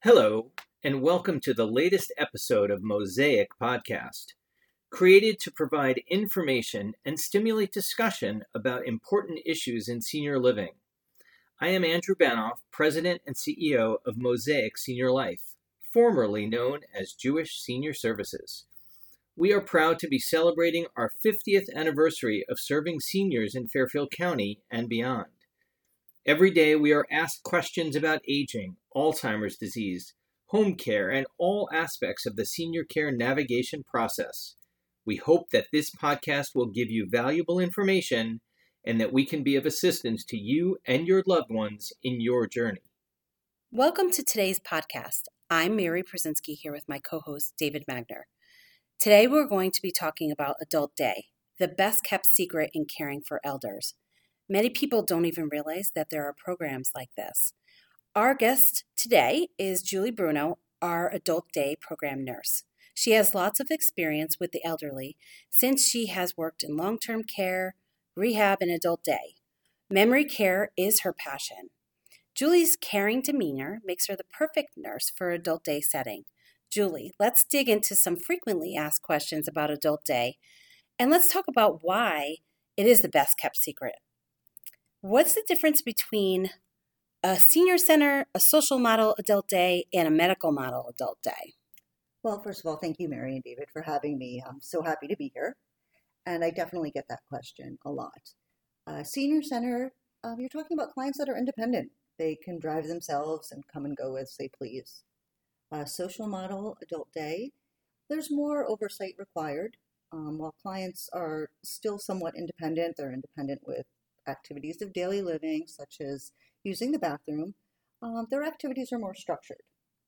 Hello, and welcome to the latest episode of Mosaic Podcast, created to provide information and stimulate discussion about important issues in senior living. I am Andrew Banoff, President and CEO of Mosaic Senior Life, formerly known as Jewish Senior Services. We are proud to be celebrating our 50th anniversary of serving seniors in Fairfield County and beyond. Every day we are asked questions about aging, Alzheimer's disease, home care, and all aspects of the senior care navigation process. We hope that this podcast will give you valuable information and that we can be of assistance to you and your loved ones in your journey. Welcome to today's podcast. I'm Mary Przinski here with my co-host David Magner. Today we're going to be talking about Adult Day, the best kept secret in caring for elders. Many people don't even realize that there are programs like this. Our guest today is Julie Bruno, our Adult Day program nurse. She has lots of experience with the elderly since she has worked in long-term care, rehab, and Adult Day. Memory care is her passion. Julie's caring demeanor makes her the perfect nurse for Adult Day setting. Julie, let's dig into some frequently asked questions about Adult Day, and let's talk about why it is the best kept secret. What's the difference between a senior center, a social model Adult Day, and a medical model Adult Day? Well, first of all, thank you, Mary and David, for having me. I'm so happy to be here. And I definitely get that question a lot. Senior center, you're talking about clients that are independent. They can drive themselves and come and go as they please. Social model Adult Day, there's more oversight required. While clients are still somewhat independent, they're independent with activities of daily living, such as using the bathroom. Their activities are more structured.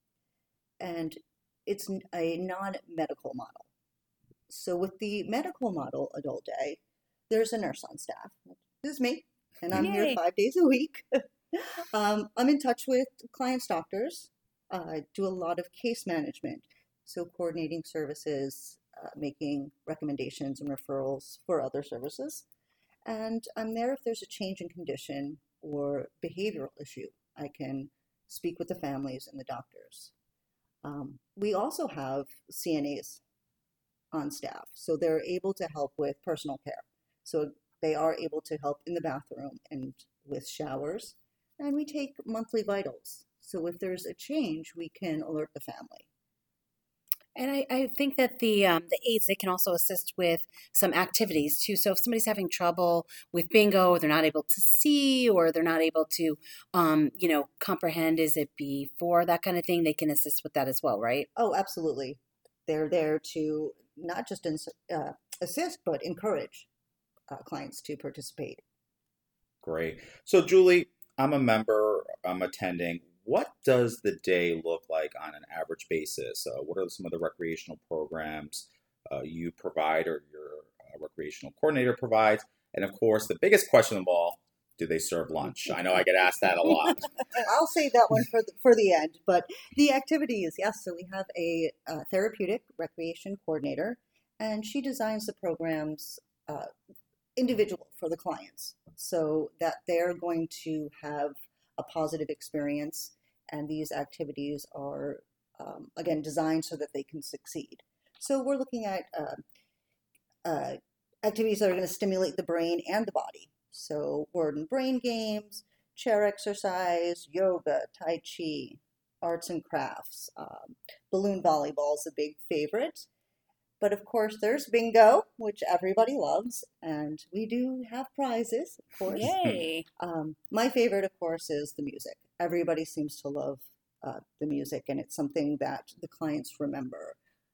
And it's a non-medical model. So with the medical model Adult Day, there's a nurse on staff. This is me, and I'm here 5 days a week. I'm in touch with clients' doctors. I do a lot of case management, so coordinating services, making recommendations and referrals for other services. And I'm there if there's a change in condition or behavioral issue. I can speak with the families and the doctors. We also have CNAs on staff, so they're able to help with personal care. So they are able to help in the bathroom and with showers. And we take monthly vitals. So if there's a change, we can alert the family. And I think that the aides, they can also assist with some activities too. So if somebody's having trouble with bingo, or they're not able to see, or they're not able to, comprehend, is it before, that kind of thing, they can assist with that as well, right? Oh, absolutely. They're there to not just assist, but encourage clients to participate. Great. So Julie, I'm a member, I'm attending. What does the day look like on an average basis? What are some of the recreational programs you provide or your recreational coordinator provides? And of course, the biggest question of all, do they serve lunch? I know I get asked that a lot. I'll save that one for the end. But the activities, yes. So we have a therapeutic recreation coordinator, and she designs the programs individual for the clients so that they're going to have a positive experience. And these activities are, again, designed so that they can succeed. So we're looking at activities that are going to stimulate the brain and the body. So word and brain games, chair exercise, yoga, tai chi, arts and crafts, balloon volleyball is a big favorite. But of course, there's bingo, which everybody loves, and we do have prizes, of course. Yay! My favorite, of course, is the music. Everybody seems to love the music, and it's something that the clients remember.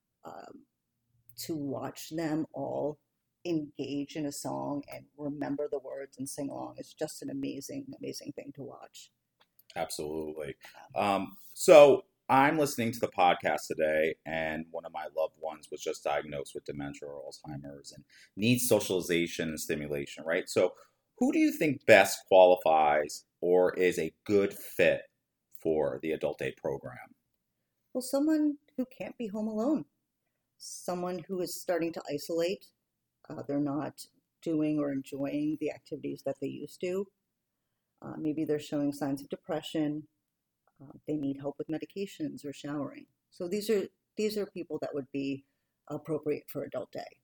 To watch them all engage in a song and remember the words and sing along is just an amazing, amazing thing to watch. Absolutely. So I'm listening to the podcast today, and one of my loved ones was just diagnosed with dementia or Alzheimer's and needs socialization and stimulation, right? So who do you think best qualifies or is a good fit for the Adult Day program? Well, someone who can't be home alone, someone who is starting to isolate. They're not doing or enjoying the activities that they used to. Maybe they're showing signs of depression. They need help with medications or showering. So these are people that would be appropriate for adult day.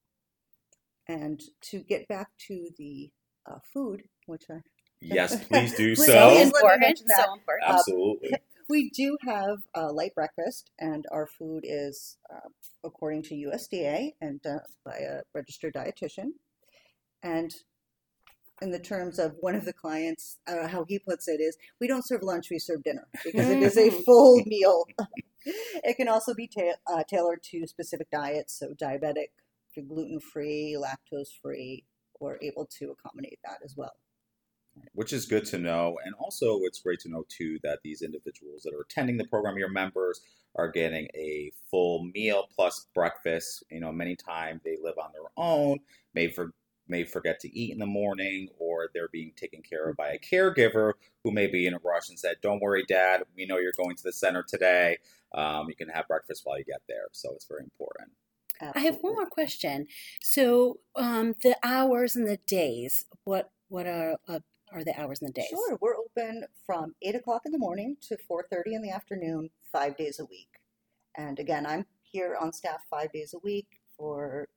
And to get back to the food, which I Yes, please do Please, so. let me mention that. So important. Absolutely. We do have a light breakfast, and our food is according to USDA and by a registered dietitian. And in the terms of one of the clients, how he puts it is, we don't serve lunch, we serve dinner, because it is a full meal. It can also be tailored to specific diets, so diabetic, gluten-free, lactose-free, we're able to accommodate that as well. Which is good to know. And also it's great to know too that these individuals that are attending the program, your members, are getting a full meal plus breakfast. Many times they live on their own, may forget to eat in the morning, or they're being taken care of by a caregiver who may be in a rush and said, "Don't worry, Dad, we know you're going to the center today. You can have breakfast while you get there." So it's very important. Absolutely. I have one more question. So the hours and the days, what are the hours and the days? Sure. We're open from 8 o'clock in the morning to 4:30 in the afternoon, 5 days a week. And again, I'm here on staff 5 days a week for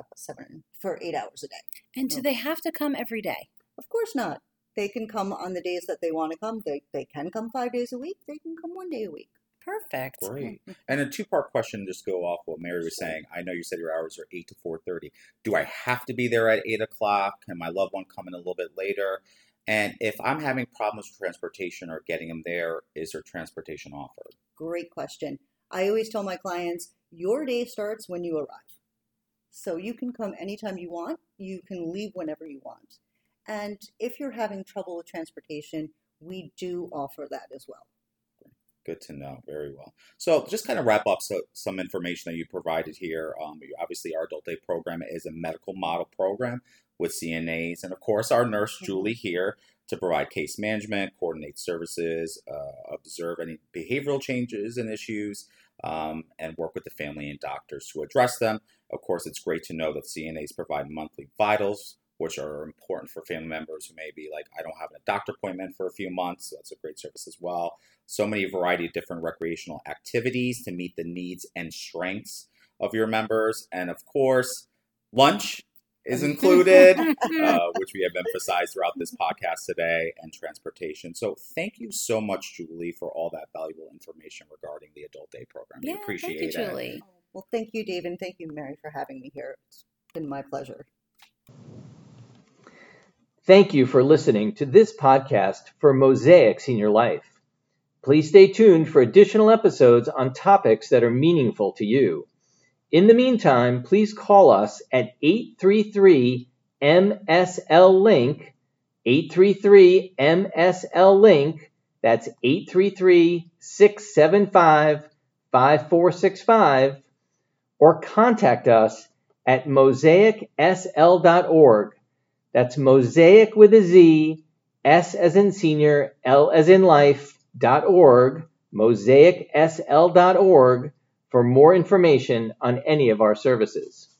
8 hours a day. And do they have to come every day? Of course not. They can come on the days that they want to come. They can come 5 days a week. They can come 1 day a week. Perfect. Great. And a two-part question, just go off what Mary was saying. I know you said your hours are 8 to 4:30. Do I have to be there at 8 o'clock? Can my loved one come in a little bit later? And if I'm having problems with transportation or getting them there, is there transportation offered? Great question. I always tell my clients, your day starts when you arrive. So you can come anytime you want. You can leave whenever you want. And if you're having trouble with transportation, we do offer that as well. Good to know. Very well. So just kind of wrap up some information that you provided here. Obviously, our Adult Day program is a medical model program with CNAs and, of course, our nurse, Julie, here to provide case management, coordinate services, observe any behavioral changes and issues, and work with the family and doctors to address them. Of course, it's great to know that CNAs provide monthly vitals, which are important for family members who may be like, I don't have a doctor appointment for a few months. So that's a great service as well. So many variety of different recreational activities to meet the needs and strengths of your members. And of course, lunch is included, which we have emphasized throughout this podcast today, and transportation. So thank you so much, Julie, for all that valuable information regarding the Adult Day program. We appreciate thank you, it. Julie. Well, thank you, Dave, and thank you, Mary, for having me here. It's been my pleasure. Thank you for listening to this podcast for Mosaic Senior Life. Please stay tuned for additional episodes on topics that are meaningful to you. In the meantime, please call us at 833-MSL-LINK, 833-MSL-LINK, that's 833-675-5465, or contact us at mosaicsl.org. That's Mosaic with a Z, S as in senior, L as in life.org, mosaicsl.org, for more information on any of our services.